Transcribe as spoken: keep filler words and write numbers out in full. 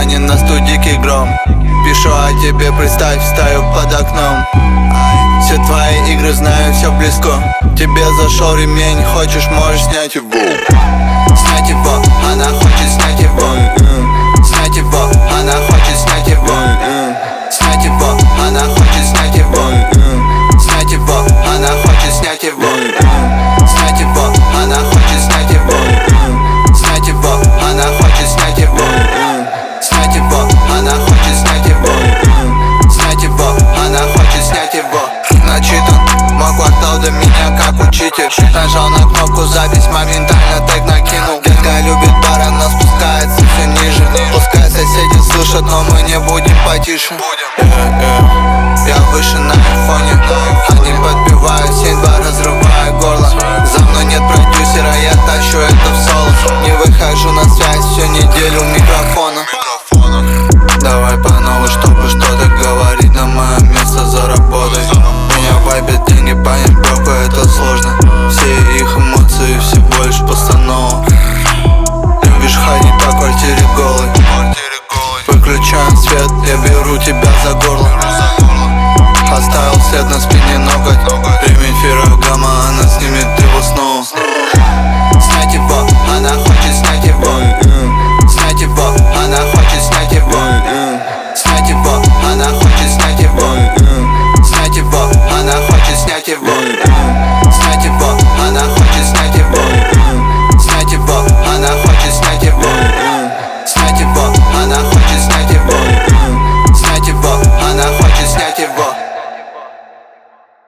тумане настул дикий гром. Пишу о тебе, представь, стою под окном. Все твои игры знаю, все близко. Тебе зашел ремень, хочешь, можешь снять его. Снять его, она хочет снять его. Снять его, она хочет снять его. Снять его, она хочет снять его. Снять его, она хочет снять его. Снять его, она хочет снять его. Снять его, она хочет снять его. Снять его, она хочет снять его. Снять его, она хочет снять его. Начитан, мой квартал до меня как учитель. Нажал на кнопку запись, моментально тег накинул. Детка любит бар, она спускается все ниже. Пускай соседи слышат, но мы не будем потише. Я выше на айфоне, они подбивают семь-два, разрывая горло. За мной нет продюсера, я тащу это в соло. Не выхожу на связь всю неделю микрофона. Давай по новой, чтобы что-то говорить, на мое место за работой. Меня вайбят деньги, понять броку это сложно. Все их эмоции всего лишь постанова. Любишь ходить по квартире голой. Выключаем свет, я беру тебя за горло. Оставил след на спине ноготь. Ремень Феррагама, она снимет его снова. Снять его, она хочет снять его. Снять его, она хочет снять его. Снять его, она хочет снять его. Снять его, она хочет снять его.